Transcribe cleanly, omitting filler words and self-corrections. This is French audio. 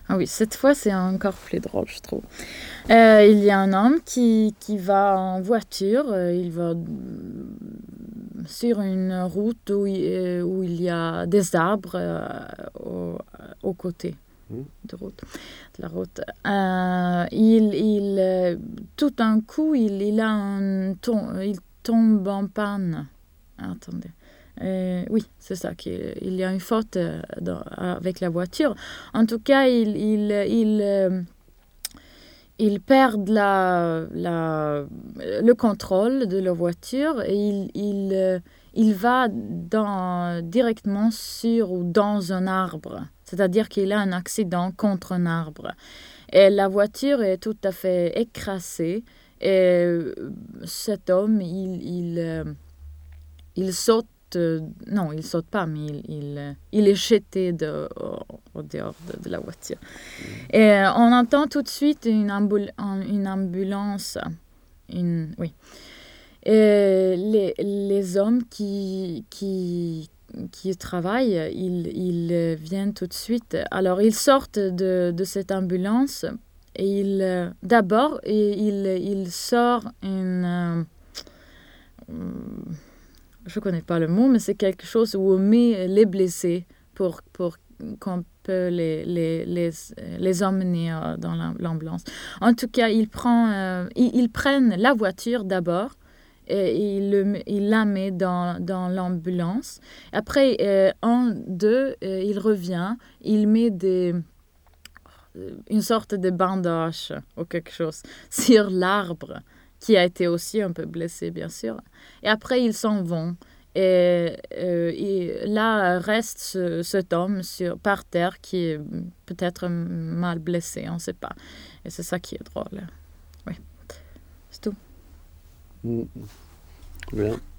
Ah oui, cette fois, c'est encore plus drôle, je trouve. Il y a un homme qui va en voiture. Il va sur une route où il y a des arbres aux côtés de la route. Tout d'un coup, il tombe en panne. Attendez. Oui, c'est ça. Il y a une faute avec la voiture. En tout cas, ils perdent le contrôle de la voiture et il va directement sur ou dans un arbre. C'est-à-dire qu'il a un accident contre un arbre. Et la voiture est tout à fait écrasée. Et cet homme, il saute. Non, il saute pas, mais il est jeté au dehors de la voiture. Et on entend tout de suite une ambulance. Oui. Et les hommes qui travaillent, ils viennent tout de suite. Alors, ils sortent de cette ambulance et d'abord, il sort une... je ne connais pas le mot, mais c'est quelque chose où on met les blessés pour qu'on peut les emmener dans l'ambulance. En tout cas, ils prennent la voiture d'abord et ils la met dans l'ambulance. Après, il revient, il met une sorte de bandage ou quelque chose sur l'arbre qui a été aussi un peu blessé, bien sûr. Et après, ils s'en vont. Et là reste cet homme par terre qui est peut-être mal blessé, on ne sait pas. Et c'est ça qui est drôle. Oui, c'est tout. Bien.